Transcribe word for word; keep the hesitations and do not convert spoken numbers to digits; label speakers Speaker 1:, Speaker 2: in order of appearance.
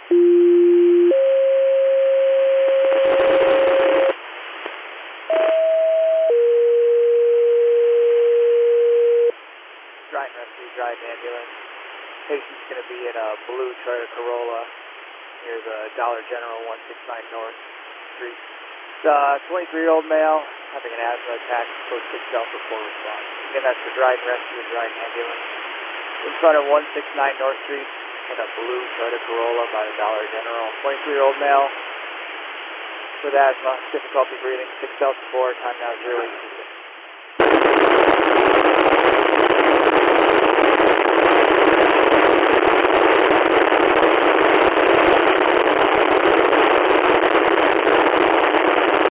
Speaker 1: Dryden Rescue, Dryden Ambulance. Patient's going to be in a blue Toyota Corolla near the Dollar General, one sixty-nine North Street. It's a twenty-three-year-old male having an asthma attack, code six Delta four response. Again, that's the Dryden Rescue and Dryden Ambulance. In front of one sixty-nine North Street in a blue Toyota Corolla by the Dollar General. twenty-three-year-old male with asthma, difficulty breathing, six Delta four, time now zero eight two six.